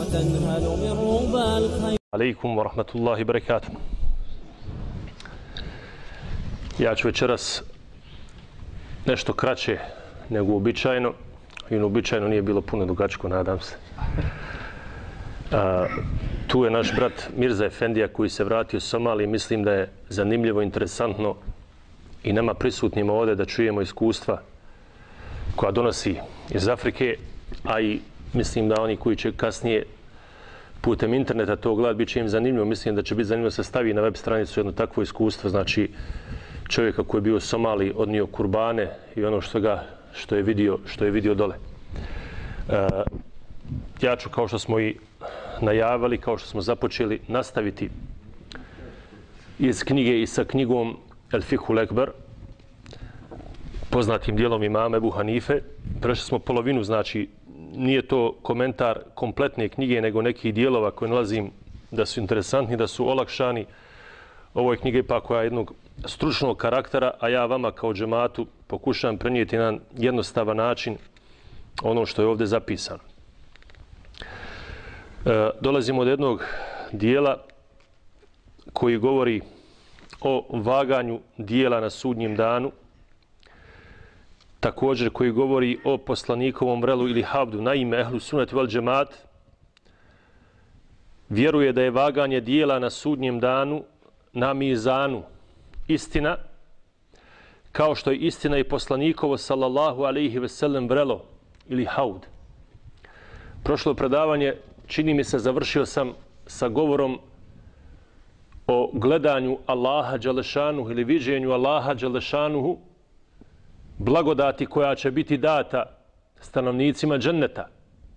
وتنهل من ربى الخير. Alaikum wa rahmatullahi wa barakatuh. Ja ću večeras nešto kraće nego uobičajeno. I uobičajeno nije bilo puno dugačko, nadam se. Tu je naš brat Mirza Efendija koji se vratio iz Somalije. Mislim da je zanimljivo, interesantno i nama prisutnima ovdje da čujemo iskustva koja donosi iz Afrike, a i mislim da oni koji će kasnije putem interneta to gledati, bit će im zanimljivo. Mislim da će biti zanimljivo da se stavi na web stranicu jedno takvo iskustvo, znači čovjeka koji je bio u Somaliji, odnio kurbane i ono što je vidio dole. Ja ću, kao što smo i najavili, kao što smo započeli, nastaviti iz knjige i sa knjigom El Fikhul Ekber, poznatim dijelom imama Ebu Hanife. Prešli smo polovinu, znači nije to komentar kompletne knjige, nego nekih dijelova koje nalazim da su interesantni, da su olakšani. Ovo je knjiga ipak koja je jednog stručnog karaktera, a ja vama kao džematu pokušavam prenijeti na jednostavan način ono što je ovdje zapisano. Dolazimo do jednog dijela koji govori o vaganju dijela na sudnjem danu, također koji govori o poslanikovom vrelu ili havdu. Naime, ehlu sunnet vel džemat vjeruje da je vaganje dijela na sudnjem danu na mizanu istina, kao što je istina i poslanikovo sallallahu alejhi ve sellem vrelo ili haud. Prošlo predavanje, čini mi se, završio sam sa govorom o gledanju Allaha dželešanuhu ili viđenju Allaha dželešanuhu, blagodati koja će biti data stanovnicima dženneta.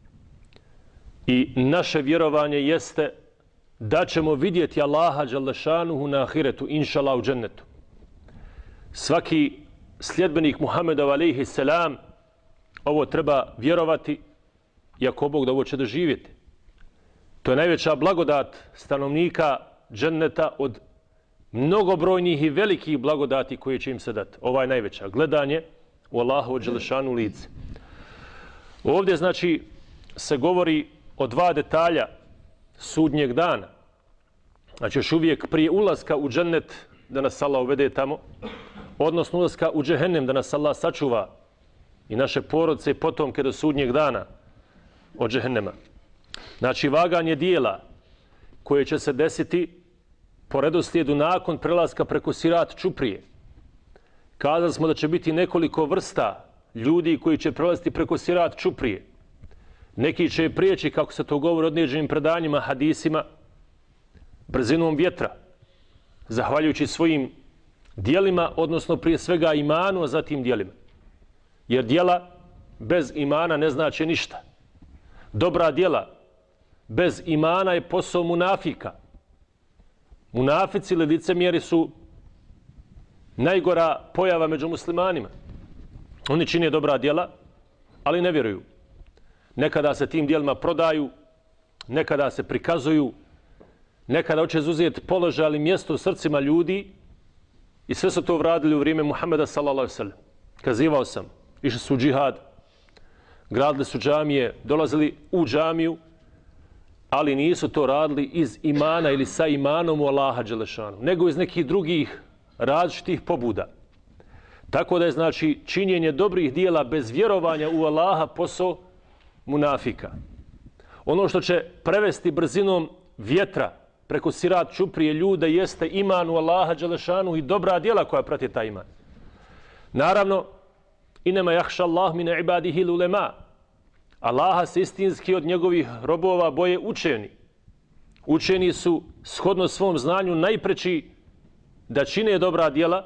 I naše vjerovanje jeste da ćemo vidjeti Allaha dželešanuhu na ahiretu, inšallah, u džennetu. Svaki sljedbenik Muhammedov alejhi selam ovo treba vjerovati, i ako Bog da ovo će doživjeti. To je najveća blagodat stanovnika dženneta od mnogobrojnih i velikih blagodati koje će im se dati. Ova je najveća. Gledanje u Allahovu dželešanu lice. Ovdje, znači, se govori o dva detalja sudnjeg dana. Znači, još uvijek prije ulaska u džennet, da nas Allah uvede tamo, odnosno ulaska u džehennem, da nas Allah sačuva i naše porodce i potomke do sudnjeg dana od džehennema. Znači, vaganje dijela koje će se desiti po redoslijedu nakon prelaska preko Sirat čuprije. Kazali smo da će biti nekoliko vrsta ljudi koji će prelaziti preko Sirat čuprije. Neki će prijeći, kako se to govori određenim predanjima, hadisima, brzinom vjetra, zahvaljujući svojim dijelima, odnosno prije svega imanu, a zatim dijelima. Jer dijela bez imana ne znači ništa. Dobra dijela bez imana je posao munafika. Munafici ili licemjeri su najgora pojava među muslimanima. Oni čine dobra djela, ali ne vjeruju. Nekada se tim djelima prodaju, nekada se prikazuju, nekada hoće izuzeti položaj ali mjesto u srcima ljudi, i sve su to uradili u vrijeme Muhammeda sallallahu alejhi ve sellem. Kazivao sam, išli su u džihad, gradili su džamije, dolazili u džamiju, ali nisu to radili iz imana ili sa imanom u Allaha dželešanu, nego iz nekih drugih različitih pobuda. Tako da je, znači, činjenje dobrih dijela bez vjerovanja u Allaha posao munafika. Ono što će prevesti brzinom vjetra preko Sirat čuprije ljude jeste iman u Allaha dželešanu i dobra djela koja prati taj iman. Naravno, inema jahša Allah mine ibadihi l'ulema. Allaha se istinski od njegovih robova boje učeni. Učeni su shodno svom znanju najpreći da čine dobra djela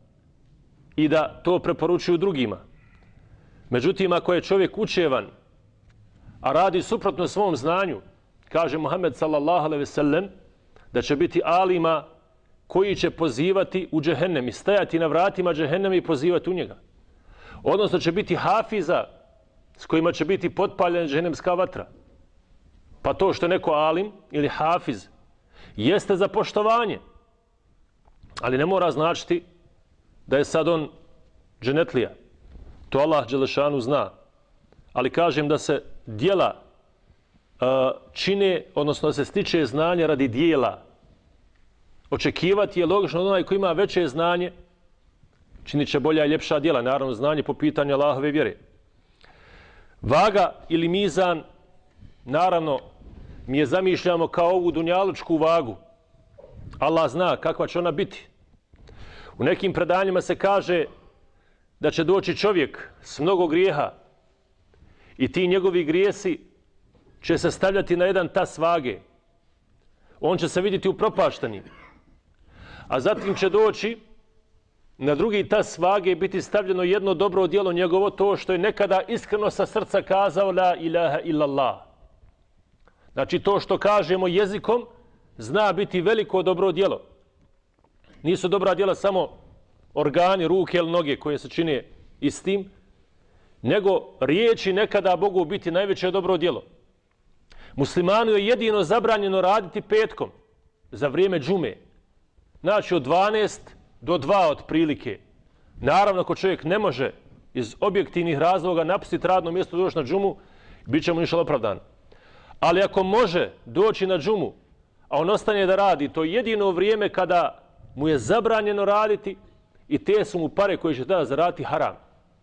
i da to preporučuju drugima. Međutim, ako je čovjek učevan, a radi suprotno svom znanju, kaže Muhammed sallallahu alejhi ve sellem da će biti alima koji će pozivati u džehennem i stajati na vratima džehennema i pozivati u njega. Odnosno će biti hafiza s kojima će biti potpaljena džehennemska vatra. Pa to što je neko alim ili hafiz jeste za poštovanje, ali ne mora značiti da je sad on dženetlija. To Allah dželešanu zna. Ali kažem da se djela čine, odnosno da se stiče znanje radi dijela. Očekivati je logično onaj koji ima veće znanje, činit će bolja i ljepša djela, naravno znanje po pitanju Allahove vjere. Vaga ili mizan, naravno, mi je zamišljamo kao ovu dunjalučku vagu. Allah zna kakva će ona biti. U nekim predanjima se kaže da će doći čovjek s mnogo grijeha i ti njegovi grijesi će se stavljati na jedan tas vage. On će se vidjeti upropašteni. A zatim će doći na drugi tas vage biti stavljeno jedno dobro djelo njegovo, to što je nekada iskreno sa srca kazao la ilaha illallah. Znači to što kažemo jezikom zna biti veliko dobro djelo. Nisu dobra djela samo organi, ruke ili noge koje se čine istim, nego riječi nekada mogu biti najveće dobro djelo. Muslimanu je jedino zabranjeno raditi petkom za vrijeme džume. Znači od 12 do 2 otprilike. Naravno, ako čovjek ne može iz objektivnih razloga napustiti radno mjesto doći na džumu, bit će mu ništa opravdan. Ali ako može doći na džumu, a on ostane da radi, to je jedino vrijeme kada mu je zabranjeno raditi i te su mu pare koje će tada zaraditi haram.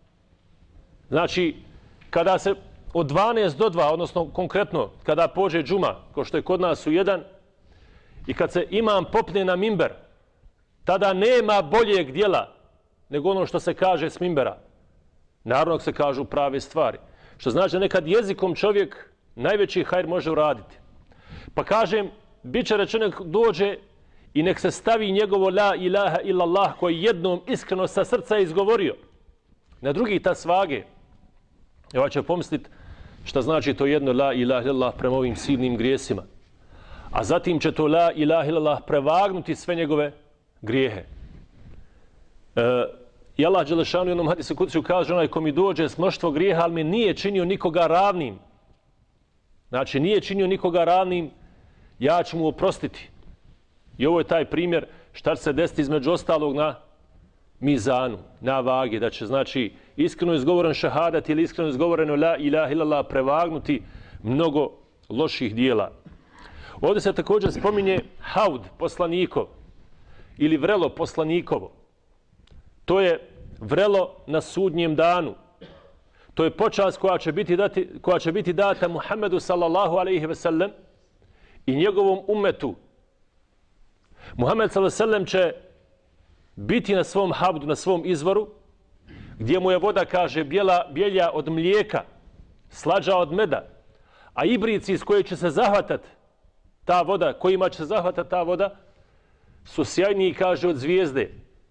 Znači, kada se od 12 do 2, odnosno konkretno kada pođe džuma, kao što je kod nas u 1, i kad se imam popne na mimber, tada nema boljeg djela nego ono što se kaže s mimbera. Naravno se kažu prave stvari. Što znači da nekad jezikom čovjek najveći hajr može uraditi. Pa kažem, bit će rečeno dođe i nek se stavi njegovo la ilaha illallah koji jednom iskreno sa srca izgovorio na drugi tas vage. Evo će pomisliti šta znači to jedno la ilaha illallah prema ovim silnim grijesima. A zatim će to la ilaha illallah prevagnuti sve njegove grijehe. I Allah dželešanu u jednom hadisu kudsi kaže onaj ko mi dođe s mnoštvo grijeha, ali mi nije činio nikoga ravnim. Znači nije činio nikoga ravnim, ja ću mu oprostiti. I ovo je taj primjer šta će se desiti između ostalog na mizanu, na vagi, da će znači iskreno izgovoren šehadat ili iskreno izgovoreno la ilaha illallah prevagnuti mnogo loših dijela. Ovdje se također spominje haud poslanikov ili vrelo poslanikovo. To je vrelo na sudnjem danu. To je počast koja će biti data Muhammedu sallallahu alejhi ve sellem i njegovom ummetu. Muhammed sallallahu alejhi ve sellem će biti na svom havdu, na svom izvoru, gdje mu je voda, kaže, bijelja od mlijeka, slađa od meda, a ibrici iz koje će se zahvatati ta voda, kojima će se zahvatati ta voda, su sjajniji, kaže, od zvijezde.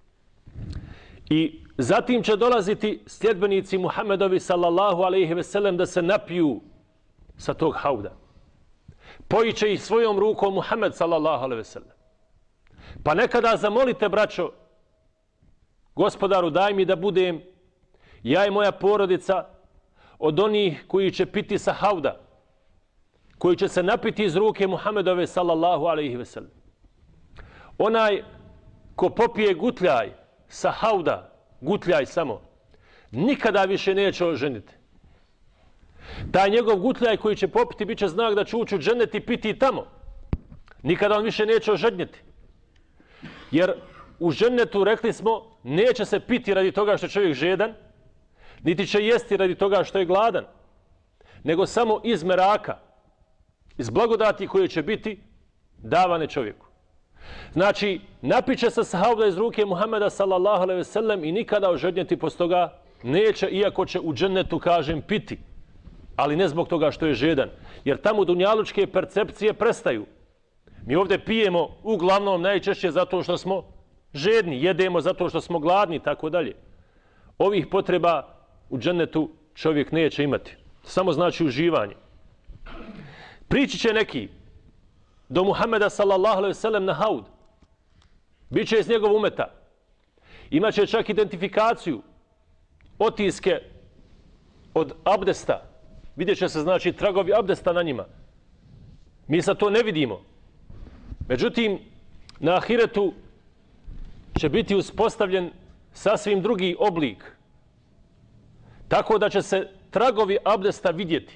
I zatim će dolaziti sljedbenici Muhammedovi sallallahu alejhi ve sellem da se napiju sa tog hauda. Pojiće ih svojom rukom Muhammed sallallahu alejhi ve sellem. Pa nekada zamolite, braćo, Gospodaru, daj mi da budem ja i moja porodica od onih koji će piti sa hauda, koji će se napiti iz ruke Muhammedove sallallahu alejhi ve sellem. Onaj ko popije gutljaj sa hauda, gutljaj samo, nikada više neće oženiti. Taj njegov gutljaj koji će popiti bit će znak da će ući u džennet i piti tamo. Nikada on više neće oženjeti. Jer u džennetu, rekli smo, neće se piti radi toga što je čovjek žedan, niti će jesti radi toga što je gladan, nego samo iz meraka, iz blagodati koje će biti davane čovjeku. Znači, napiće se sa hauda iz ruke Muhammeda sallallahu alejhi ve sellem i nikada oženjeti poslije toga neće, iako će u džennetu, kažem, piti, ali ne zbog toga što je žedan, jer tamo dunjalučke percepcije prestaju. Mi ovdje pijemo uglavnom najčešće zato što smo žedni, jedemo zato što smo gladni, tako dalje. Ovih potreba u džennetu čovjek neće imati. Samo znači uživanje. Prići će neki do Muhammeda sallallahu alejhi ve sellem na haud. Biće iz njegov umeta. Imaće čak identifikaciju, otiske od abdesta. Vidjet će se, znači, tragovi abdesta na njima. Mi sad to ne vidimo. Međutim, na ahiretu će biti uspostavljen sasvim drugi oblik. Tako da će se tragovi abdesta vidjeti.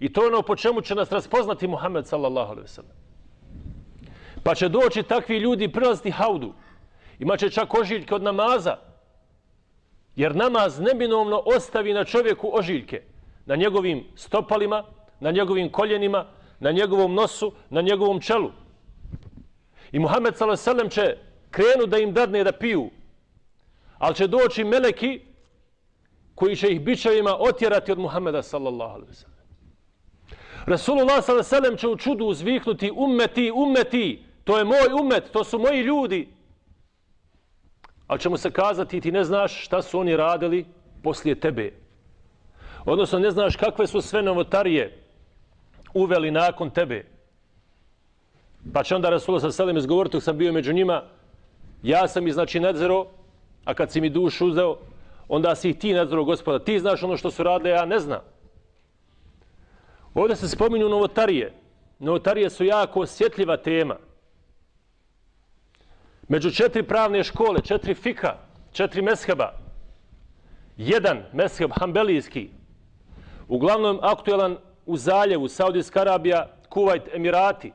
I to je ono po čemu će nas raspoznati Muhammed sallallahu alejhi ve sellem. Pa će doći takvi ljudi prilaziti haudu. Imaće čak ožiljke od namaza. Jer namaz neminovno ostavi na čovjeku ožiljke. Na njegovim stopalima, na njegovim koljenima, na njegovom nosu, na njegovom čelu. I Muhammed sallallahu alejhi ve sellem će krenu da im dadne da piju. Ali će doći meleki koji će ih bičevima otjerati od Muhammeda sallallahu alejhi ve sellem. Rasulullah sallallahu alejhi ve sellem će u čudu uzviknuti ummeti, ummeti, to je moj ummet, to su moji ljudi. Ali će mu se kazati ti ne znaš šta su oni radili poslije tebe. Odnosno ne znaš kakve su sve novotarije uveli nakon tebe. Pa će onda Rasulullah sallallahu alejhi ve sellem izgovoriti dok sam bio među njima, ja sam ih znači nadzirao, a kad si mi dušu uzeo, onda si ih ti nadzirao, Gospoda. Ti znaš ono što su radile, ja ne znam. Ovdje se spominju novotarije. Novotarije su jako osjetljiva tema. Među 4 pravne škole, 4 fika, 4 mezheba, jedan mezheb hanbelijski, uglavnom aktuelan u zaljevu, Saudijska Arabija, Kuvajt, Emirati,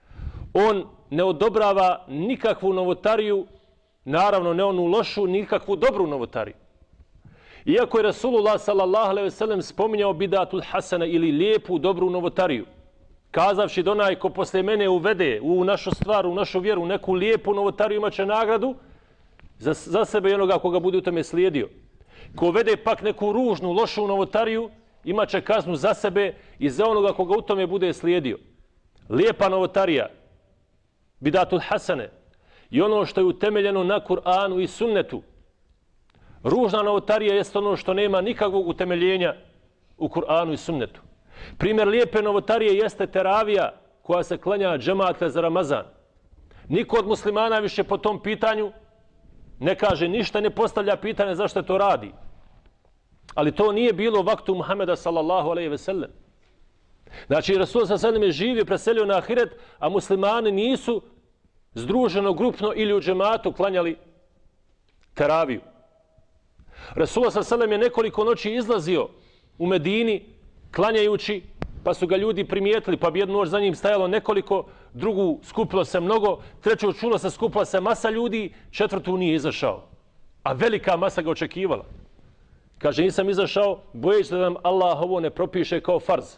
on ne odobrava nikakvu novotariju, naravno ne onu lošu, nikakvu dobru novotariju. Iako je Rasulullah sallallahu alejhi ve sellem spominjao bidatul hasana ili lijepu, dobru novotariju, kazavši da onaj ko posle mene uvede u našu stvar, u našu vjeru, neku lijepu novotariju imaće nagradu za sebe i onoga koga bude u tome slijedio. Ko uvede pak neku ružnu, lošu novotariju, imaće kaznu za sebe i za onoga koga u tome bude slijedio. Lijepa novotarija, bidatul hasane, i ono što je utemeljeno na Kur'anu i sunnetu. Ružna novotarija jest ono što nema nikakvog utemeljenja u Kur'anu i sunnetu. Primjer lijepe novotarije jeste teravija koja se klanja džematle za Ramazan. Niko od muslimana više po tom pitanju ne kaže ništa, ne postavlja pitanje zašto to radi. Ali to nije bilo vaktu Muhameda sallallahu alejhi ve sellem. Znači, Rasul sallallahu alejhi ve sellem je živio, preselio na ahiret, a muslimani nisu združeno, grupno ili u džematu klanjali teraviju. Rasulullah sallallahu alejhi ve sellem je nekoliko noći izlazio u Medini klanjajući, pa su ga ljudi primijetili, pa bi jednu noć za njim stajalo nekoliko, drugu skupilo se mnogo, treću čulo se skupila se masa ljudi, četvrtu nije izašao. A velika masa ga očekivala. Kaže, nisam izašao, bojeći da nam Allah ovo ne propiše kao farz.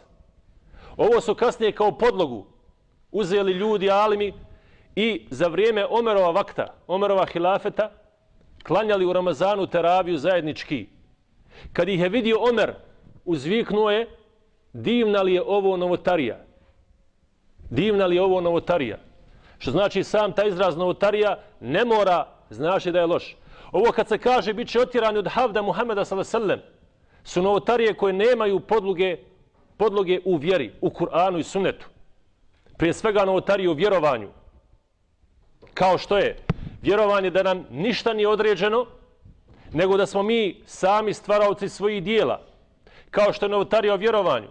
Ovo su kasnije kao podlogu uzeli ljudi, alimi, i za vrijeme Omerova vakta, Omerova hilafeta, klanjali u Ramazanu teraviju zajednički. Kad ih je vidio Omer, uzviknuo je, divna li je ovo novotarija? Divna li je ovo novotarija? Što znači sam taj izraz novotarija ne mora znači da je loš. Ovo kad se kaže bit će otjerani od havda Muhameda sallallahu alejhi ve sellem su novotarije koje nemaju podloge u vjeri, u Kur'anu i sunnetu. Prije svega novotarije u vjerovanju. Kao što je vjerovanje da nam ništa nije određeno, nego da smo mi sami stvaraoci svojih dijela. Kao što je novotarija o vjerovanju.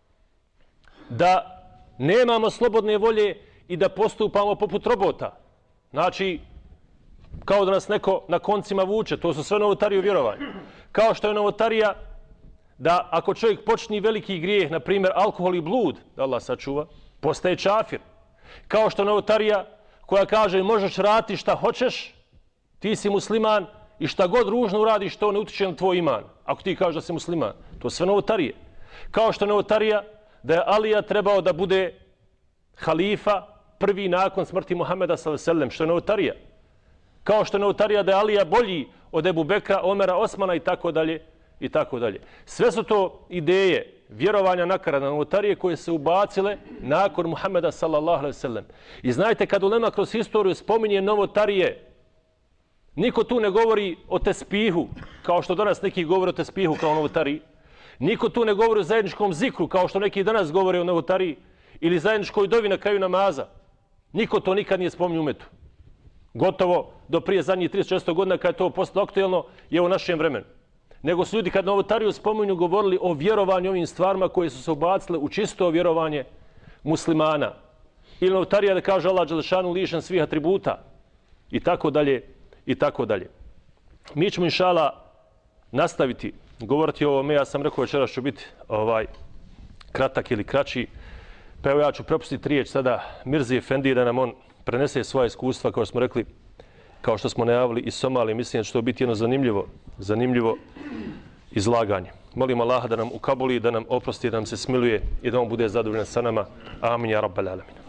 Da nemamo slobodne volje i da postupamo poput robota. Znači, kao da nas neko na koncima vuče. To su sve novotarije o vjerovanju. Kao što je novotarija da ako čovjek počni veliki grijeh, na primjer alkohol i blud, da Allah sačuva, postaje čafir. Kao što je novotarija koja kaže možeš raditi šta hoćeš, ti si musliman i šta god ružno uradiš, to ne utiče na tvoj iman. Ako ti kažeš da si musliman, to je sve novotarije. Kao što je novotarija da je Alija trebao da bude halifa prvi nakon smrti Muhameda sallallahu alejhi ve sellem, što je novotarija. Kao što je novotarija da je Alija bolji od Ebu Bekra, Omera, Osmana i tako dalje i tako dalje. Sve su to ideje vjerovanja nakaradne novotarije koje se ubacile nakon Muhameda sallallahu alejhi ve sellem. I znajte, kad ulema kroz historiju spominje novotarije, niko tu ne govori o tespihu, kao što danas neki govore o tespihu kao novotariji. Niko tu ne govori o zajedničkom zikru, kao što neki danas govore o novotariji, ili zajedničkoj dovi na kraju namaza. Niko to nikad nije spominjao u umetu. Gotovo do prije zadnjih 300 godina kad je to postalo aktuelno je u našem vremenu. Nego su ljudi kad novotariju spominju govorili o vjerovanju ovim stvarima koje su se ubacile u čisto vjerovanje muslimana. Ili novotarija da kaže Allah dželešanu lišen svih atributa i tako dalje i tako dalje. Mi ćemo inšala nastaviti govoriti o ovome. Ja sam rekao večeras ću biti kratak ili kraći. Pa evo ja ću prepustiti riječ sada Mirzi Efendiji da nam on prenese svoje iskustva, kao smo rekli, kao što smo najavili iz Somalije. Mislim da će to biti jedno zanimljivo izlaganje. Molim Allaha da nam ukabuli, da nam oprosti, da nam se smiluje i da on bude zadovoljan sa nama. Amin, ja rabbal alamin.